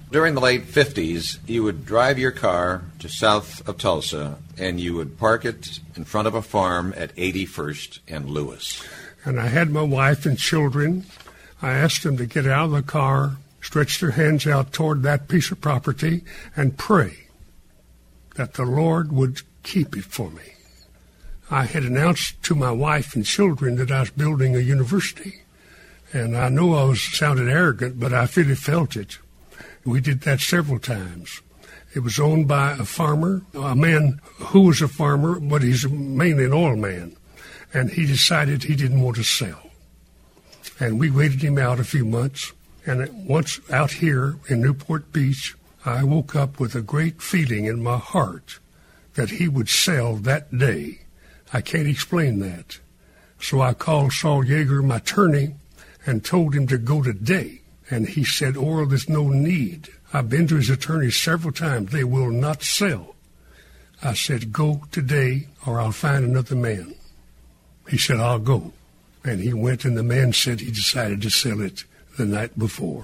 During the late 50s, you would drive your car to south of Tulsa, and you would park it in front of a farm at 81st and Lewis. And I had my wife and children. I asked them to get out of the car, stretch their hands out toward that piece of property, and pray that the Lord would keep it for me. I had announced to my wife and children that I was building a university. And I know I sounded arrogant, but I really felt it. We did that several times. It was owned by a farmer, a man who was a farmer, but he's mainly an oil man. And he decided he didn't want to sell. And we waited him out a few months. And once out here in Newport Beach, I woke up with a great feeling in my heart that he would sell that day. I can't explain that. So I called Saul Yeager, my attorney, and told him to go today. And he said, Oral, there's no need. I've been to his attorney several times. They will not sell. I said, go today or I'll find another man. He said, I'll go. And he went, and the man said he decided to sell it the night before.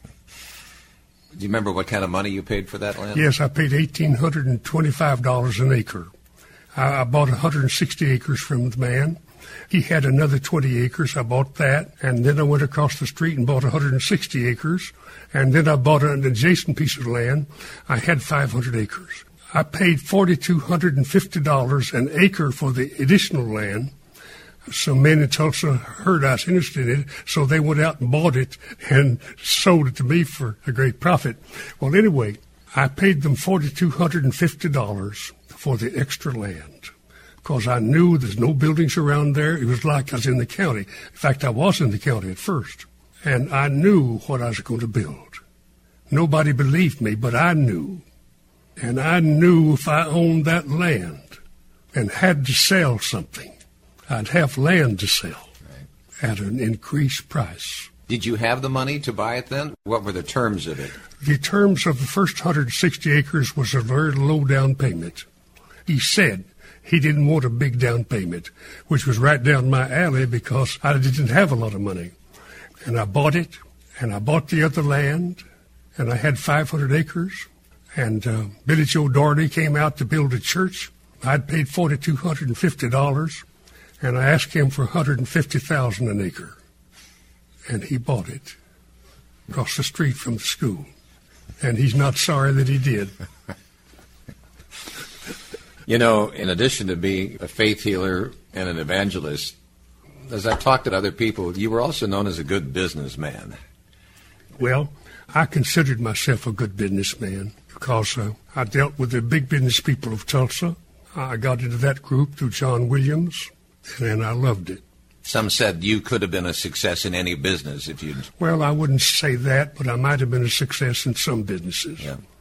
Do you remember what kind of money you paid for that land? Yes, I paid $1,825 an acre. I bought 160 acres from the man. He had another 20 acres. I bought that. And then I went across the street and bought 160 acres. And then I bought an adjacent piece of land. I had 500 acres. I paid $4,250 an acre for the additional land. Some men in Tulsa heard I was interested in it, so they went out and bought it and sold it to me for a great profit. Well, anyway, I paid them $4,250 for the extra land because I knew there's no buildings around there. It was like I was in the county. In fact, I was in the county at first, and I knew what I was going to build. Nobody believed me, but I knew. And I knew if I owned that land and had to sell something, I'd have land to sell at an increased price. Did you have the money to buy it then? What were the terms of it? The terms of the first 160 acres was a very low down payment. He said he didn't want a big down payment, which was right down my alley because I didn't have a lot of money. And I bought it, and I bought the other land, and I had 500 acres. And Billy Joe Doherty came out to build a church. I'd paid $4,250. And I asked him for $150,000 an acre. And he bought it across the street from the school. And he's not sorry that he did. You know, in addition to being a faith healer and an evangelist, as I've talked to other people, you were also known as a good businessman. Well, I considered myself a good businessman because I dealt with the big business people of Tulsa. I got into that group through John Williams. And I loved it. Some said you could have been a success in any business if you'd... Well, I wouldn't say that, but I might have been a success in some businesses. Yeah.